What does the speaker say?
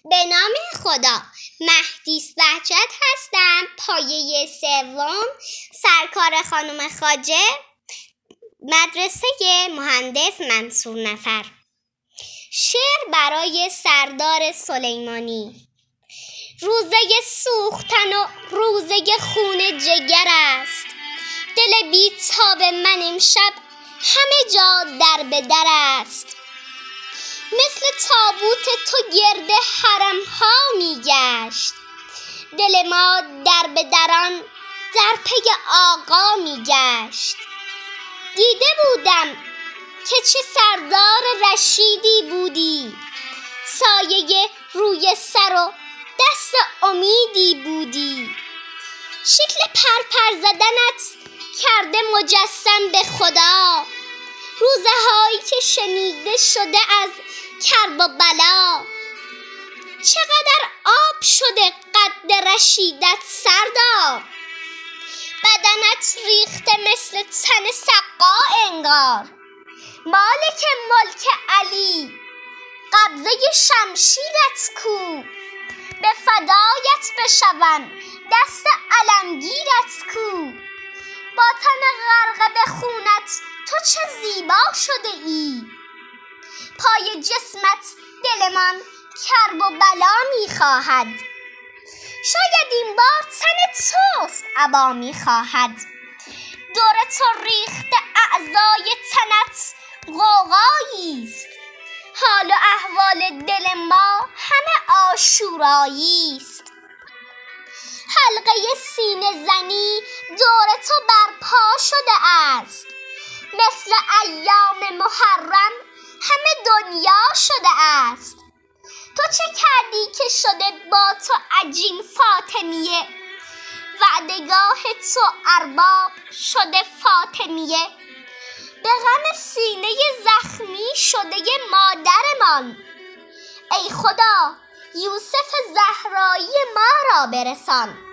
به نام خدا. مهدیس بهجت هستم. پایه سوم، سرکار خانم خواجه، مدرسه مهندس منصور نفر. شعر برای سردار سلیمانی. روزه سوختن و روزه خون جگر است. دل بیتاب من امشب همه جا در به در است. مثل تابوت تو گرد حرم ها می گشت. دل ما در به دران در پی آقا می گشت. دیده بودم که چه سردار رشیدی بودی. سایه روی سر و دست امیدی بودی. شکل پرپر زدنت کرده مجسم به خدا. روزه هایی که شنیده شده از کرب و بلا. چقدر آب شده قد رشیدت سردار. بدنت ریخته مثل تن سقا انگار. مالک ملک علی قبضه شمشیرت کو. به فدایت بشوم دست علمگیرت کو. با تن غرق به خونت تو چه زیبا شده ای. پای جسمت دلمان کرب و بلا می خواهد. شاید این بار تن توست ابا می خواهد. دور تو ریخته اعضای تنت غوغایی است. حال و احوال دل ما همه عاشورایی است. حلقه سینه زنی دور تو برپا شده است. مثل ایام محرم همه دنیا شده است. تو چه کردی که شده با تو عجین فاطمیه. وعدگاه تو ارباب شده فاطمیه. به غم سینه زخمی شده مادرمان. ای خدا یوسف زهرایی ما را برسان.